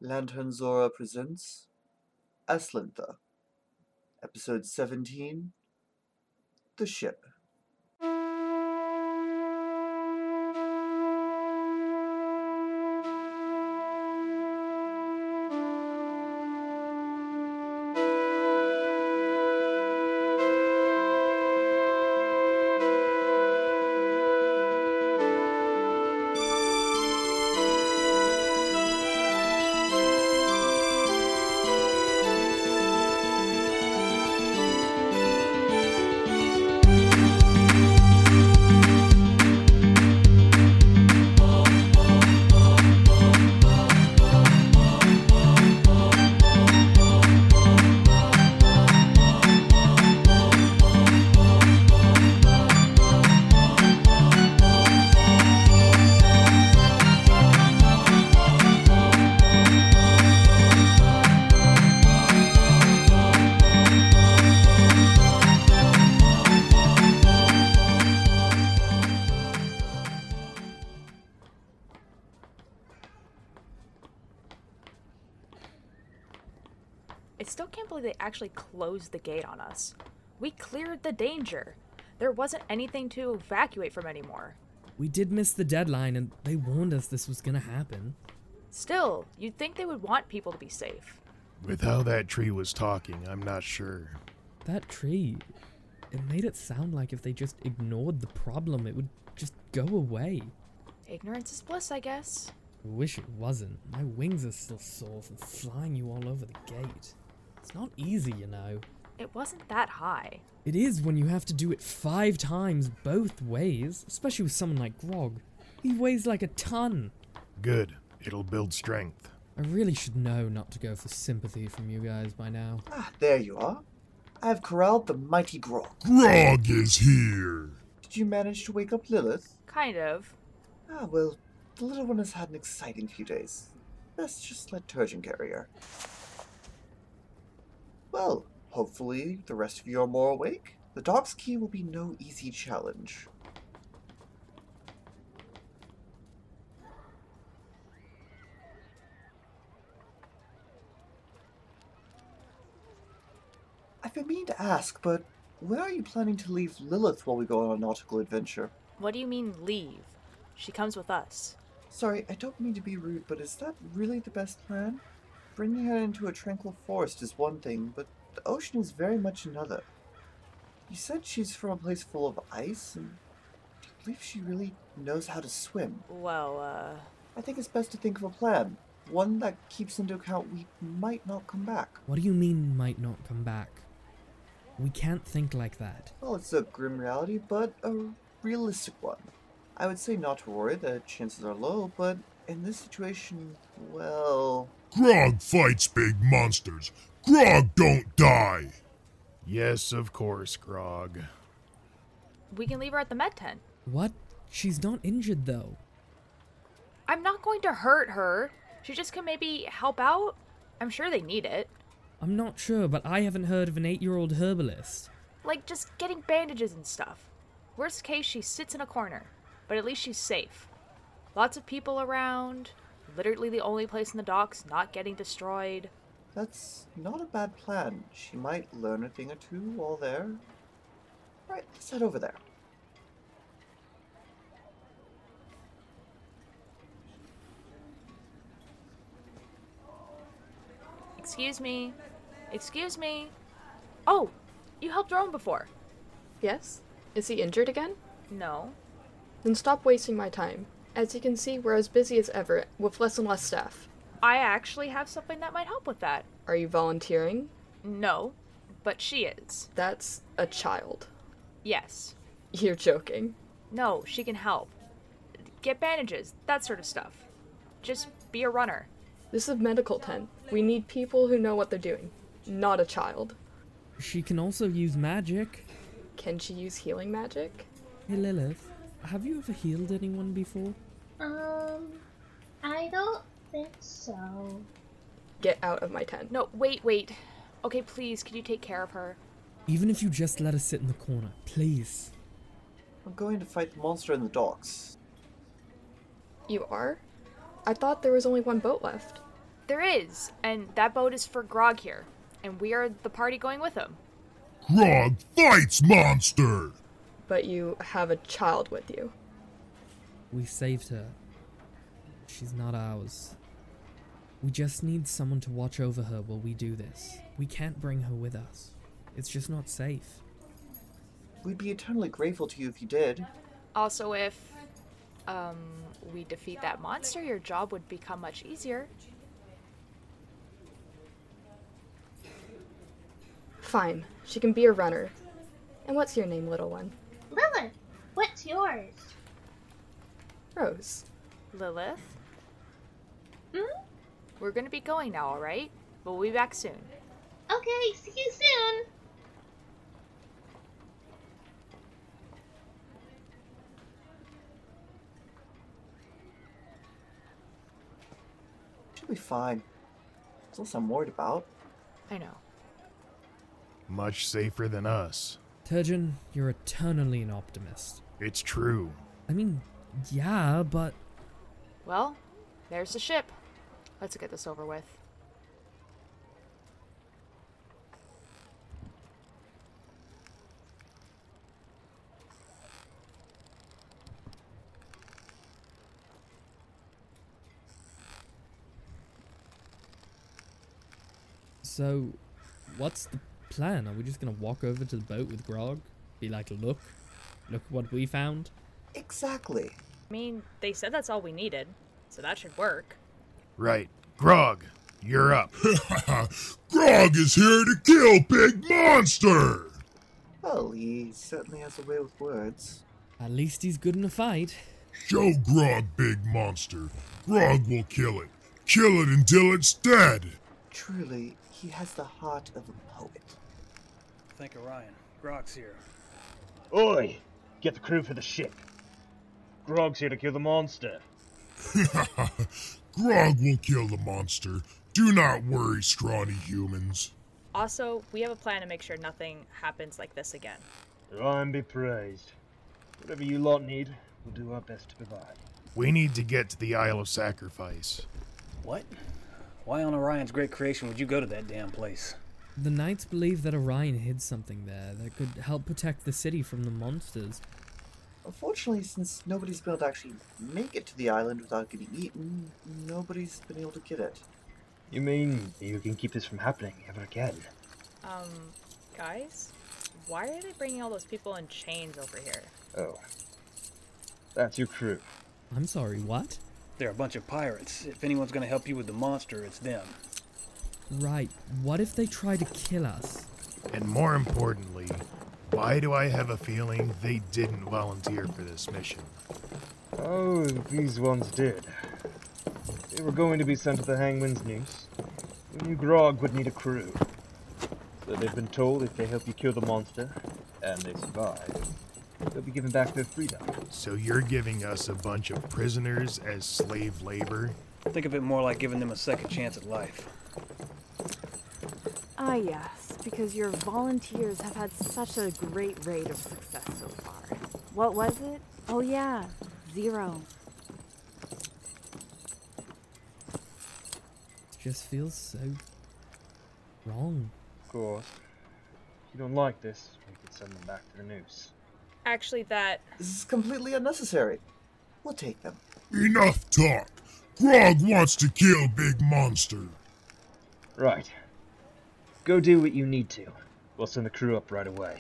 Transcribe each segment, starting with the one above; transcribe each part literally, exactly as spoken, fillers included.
Lantern Zora presents Aslintha, Episode seventeen, The Ship. I still can't believe they actually closed the gate on us. We cleared the danger. There wasn't anything to evacuate from anymore. We did miss the deadline, and they warned us this was gonna happen. Still, you'd think they would want people to be safe. With how that tree was talking, I'm not sure. That tree, it made it sound like if they just ignored the problem, it would just go away. Ignorance is bliss, I guess. I wish it wasn't. My wings are still sore from flying you all over the gate. It's not easy, you know. It wasn't that high. It is when you have to do it five times both ways, especially with someone like Grog. He weighs like a ton. Good. It'll build strength. I really should know not to go for sympathy from you guys by now. Ah, there you are. I have corralled the mighty Grog. Grog is here! Did you manage to wake up Lilith? Kind of. Ah, well, the little one has had an exciting few days. Best just let Turgeon carry her. Well, hopefully the rest of you are more awake. The Doc's Key will be no easy challenge. I've been meaning to ask, but where are you planning to leave Lilith while we go on a nautical adventure? What do you mean, leave? She comes with us. Sorry, I don't mean to be rude, but is that really the best plan? Bringing her into a tranquil forest is one thing, but the ocean is very much another. You said she's from a place full of ice, and do you believe she really knows how to swim? Well, uh... I think it's best to think of a plan. One that keeps into account we might not come back. What do you mean, might not come back? We can't think like that. Well, it's a grim reality, but a realistic one. I would say not to worry, the chances are low, but in this situation, well... Grog fights big monsters. Grog don't die. Yes, of course, Grog. we can leave her at the med tent. What? She's not injured, though. I'm not going to hurt her. She just can maybe help out. I'm sure they need it. I'm not sure, but I haven't heard of an eight-year-old herbalist. Like, just getting bandages and stuff. Worst case, she sits in a corner. But at least she's safe. Lots of people around. Literally the only place in the docks not getting destroyed. That's not a bad plan. She might learn a thing or two while there. Right, let's head over there. Excuse me. Excuse me. Oh, you helped Rome before. Yes? Is he injured again? No. Then stop wasting my time. As you can see, we're as busy as ever, with less and less staff. I actually have something that might help with that. Are you volunteering? No, but she is. That's a child. Yes. You're joking. No, she can help. Get bandages, that sort of stuff. Just be a runner. This is a medical tent. We need people who know what they're doing, not a child. She can also use magic. Can she use healing magic? Hey Lilith, have you ever healed anyone before? Um, I don't think so. Get out of my tent. No, wait, wait. Okay, please, could you take care of her? Even if you just let us sit in the corner, please. I'm going to fight the monster in the docks. You are? I thought there was only one boat left. There is, and that boat is for Grog here, and we are the party going with him. Grog fights monster! But you have a child with you. We saved her. She's not ours. We just need someone to watch over her while we do this. We can't bring her with us. It's just not safe. We'd be eternally grateful to you if you did. Also, if um, we defeat that monster, your job would become much easier. Fine, she can be a runner. And what's your name, little one? Lilith, what's yours? Rose. Lilith, Hmm? we're gonna be going now, alright? We'll be back soon. Okay, see you soon. She'll be fine. It's less I'm worried about. I know. Much safer than us. Turgeon, you're eternally an optimist. It's true. I mean, yeah, but Well, there's the ship. Let's get this over with. so what's the plan? Are we just gonna walk over to the boat with Grog? Be like, look, look what we found? Exactly. I mean, they said that's all we needed, so that should work. Right. Grog, you're up. Grog is here to kill Big Monster! Well, he certainly has a way with words. At least he's good in a fight. Show Grog Big Monster. Grog will kill it. Kill it until it's dead. Truly, he has the heart of a poet. Think Orion. Grog's here. Oi! Get the crew for the ship. Grog's here to kill the monster. Grog will kill the monster. Do not worry, scrawny humans. Also, we have a plan to make sure nothing happens like this again. Orion be praised. Whatever you lot need, we'll do our best to provide. We need to get to the Isle of Sacrifice. What? Why on Orion's great creation would you go to that damn place? The Knights believe that Orion hid something there that could help protect the city from the monsters. Unfortunately, since nobody's been able to actually make it to the island without getting eaten, nobody's been able to get it. You mean you can keep this from happening ever again? Um, guys? Why are they bringing all those people in chains over here? Oh. That's your crew. I'm sorry, what? They're a bunch of pirates. If anyone's gonna help you with the monster, it's them. Right, what if they try to kill us? And more importantly, why do I have a feeling they didn't volunteer for this mission? Oh, these ones did. They were going to be sent to the Hangman's Noose. We knew Grog would need a crew. So they've been told if they help you kill the monster, and they survive, they'll be given back their freedom. So you're giving us a bunch of prisoners as slave labor? Think of it more like giving them a second chance at life. Ah, yes, because your volunteers have had such a great rate of success so far. What was it? Oh, yeah, zero. It just feels so wrong. Of course. If you don't like this, we could send them back to the Noose. Actually, that... This is completely unnecessary. We'll take them. Enough talk. Grog wants to kill Big Monster. Right. Go do what you need to. We'll send the crew up right away.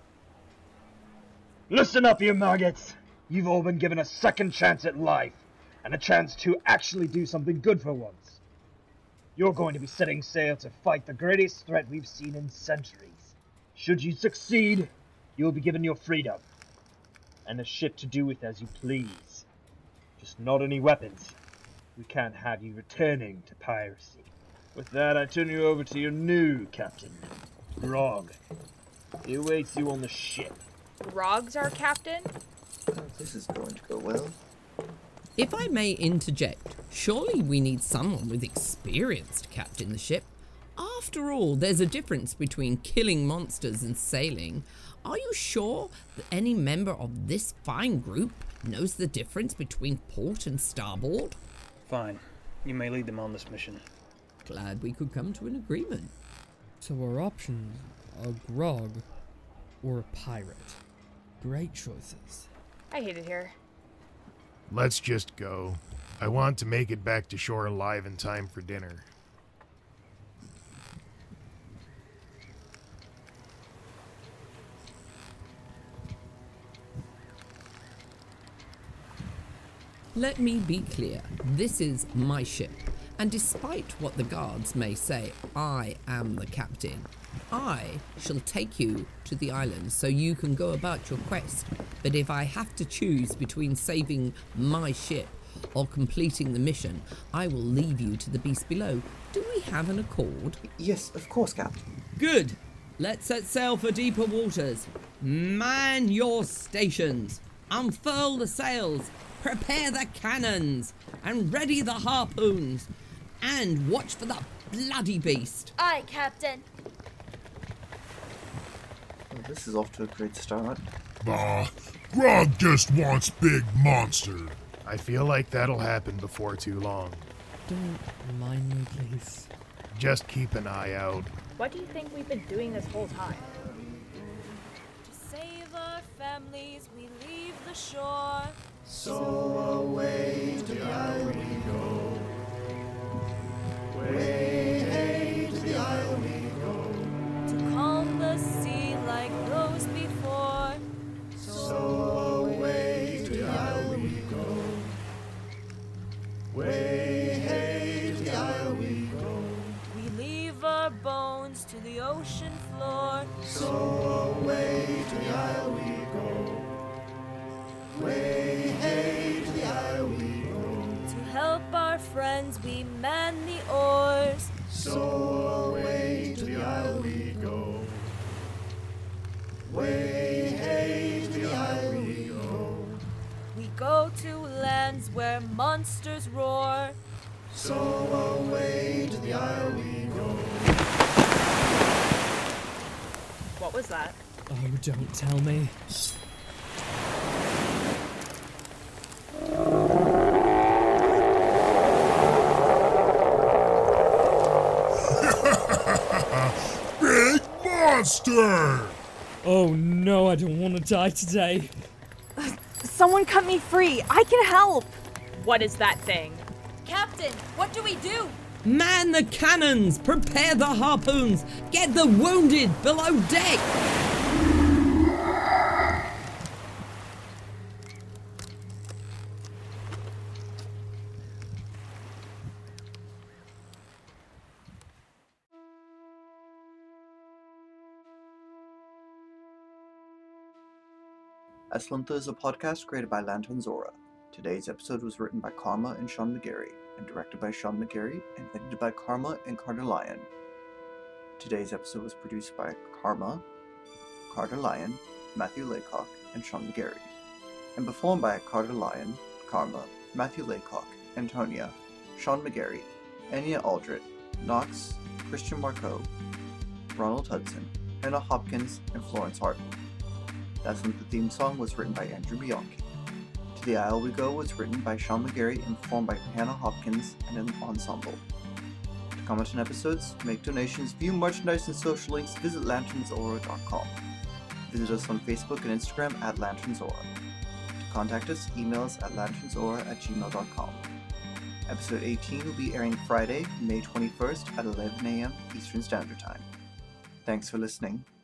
Listen up, you maggots! You've all been given a second chance at life, and a chance to actually do something good for once. You're going to be setting sail to fight the greatest threat we've seen in centuries. Should you succeed, you'll be given your freedom, and a ship to do with as you please. Just not any weapons. We can't have you returning to piracy. With that, I turn you over to your new captain, Grog. He awaits you on the ship. Grog's our captain? Oh, this is going to go well. If I may interject, surely we need someone with experience to captain the ship. After all, there's a difference between killing monsters and sailing. Are you sure that any member of this fine group knows the difference between port and starboard? Fine. You may lead them on this mission. glad we could come to an agreement. So our options are grog or a pirate. Great choices. I hate it here. Let's just go. I want to make it back to shore alive in time for dinner. Let me be clear, this is my ship, and despite what the guards may say, I am the captain. I shall take you to the island so you can go about your quest, but if I have to choose between saving my ship or completing the mission, I will leave you to the beast below. Do we have an accord? Yes, of course, Captain. Good. Let's set sail for deeper waters. Man your stations. Unfurl the sails. Prepare the cannons. And ready the harpoons. And watch for the bloody beast. Aye, Captain. Well, this is off to a great start. Bah, Grog just wants Big Monster. I feel like that'll happen before too long. Don't remind me, please. Just keep an eye out. What do you think we've been doing this whole time? To save our families, we leave the shore. So away to the isle we go. Way hey to the isle we go. To calm the sea like those before. So away to the isle we go. Way hey to the isle we go. We leave our bones to the ocean floor. So away to the isle we go. Way hey to the isle we go. To help our friends, we man the oars. So away to the isle we go. Way hey to the isle we go. We go to lands where monsters roar. So away to the isle we go. What was that? Oh, don't tell me. Big Monster! Oh no, I don't want to die today. Someone cut me free. I can help. What is that thing? Captain, what do we do? Man the cannons! Prepare the harpoons! Get the wounded below deck! Aslantha is a podcast created by Lantern Zora. Today's episode was written by Karma and Sean McGarry, and directed by Sean McGarry, and edited by Karma and Carter Lyon. Today's episode was produced by Karma, Carter Lyon, Matthew Laycock, and Sean McGarry, and performed by Carter Lyon, Karma, Matthew Laycock, Antonia, Sean McGarry, Anya Aldrett, Knox, Christian Marcoux, Ronald Hudson, Hannah Hopkins, and Florence Harden. The Aslantha theme song was written by Andrew Bianchi. To the Isle We Go was written by Sean McGarry and performed by Hannah Hopkins and an ensemble. To comment on episodes, make donations, view merchandise and social links, visit lantern zora dot com. Visit us on Facebook and Instagram at lanternzora. To contact us, email us at lanternzora at gmail dot com. Episode eighteen will be airing Friday, May twenty-first at eleven a.m. Eastern Standard Time. Thanks for listening.